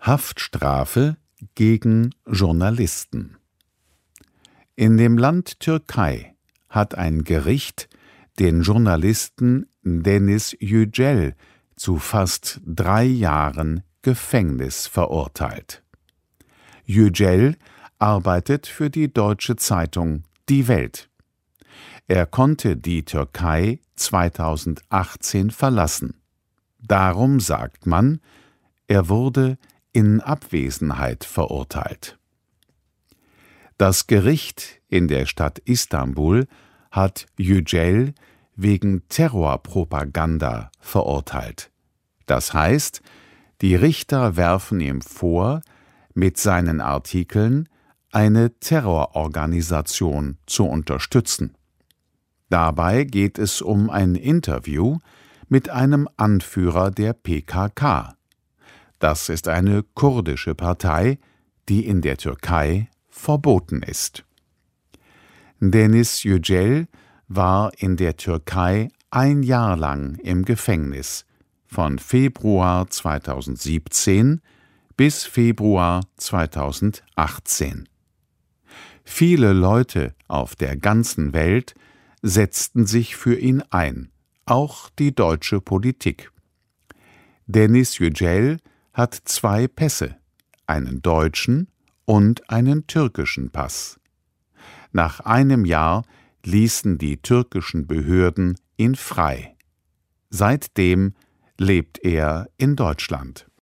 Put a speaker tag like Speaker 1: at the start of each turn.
Speaker 1: Haftstrafe gegen Journalisten. In dem Land Türkei hat ein Gericht den Journalisten Deniz Yücel zu fast 3 Jahren Gefängnis verurteilt. Yücel arbeitet für die deutsche Zeitung Die Welt. Er konnte die Türkei 2018 verlassen. Darum sagt man, er wurde in Abwesenheit verurteilt. Das Gericht in der Stadt Istanbul hat Yücel wegen Terrorpropaganda verurteilt. Das heißt, die Richter werfen ihm vor, mit seinen Artikeln eine Terrororganisation zu unterstützen. Dabei geht es um ein Interview mit einem Anführer der PKK. Das ist eine kurdische Partei, die in der Türkei verboten ist. Deniz Yücel war in der Türkei 1 Jahr lang im Gefängnis, von Februar 2017 bis Februar 2018. Viele Leute auf der ganzen Welt setzten sich für ihn ein, auch die deutsche Politik. Deniz Yücel hat 2 Pässe, einen deutschen und einen türkischen Pass. Nach einem Jahr ließen die türkischen Behörden ihn frei. Seitdem lebt er in Deutschland.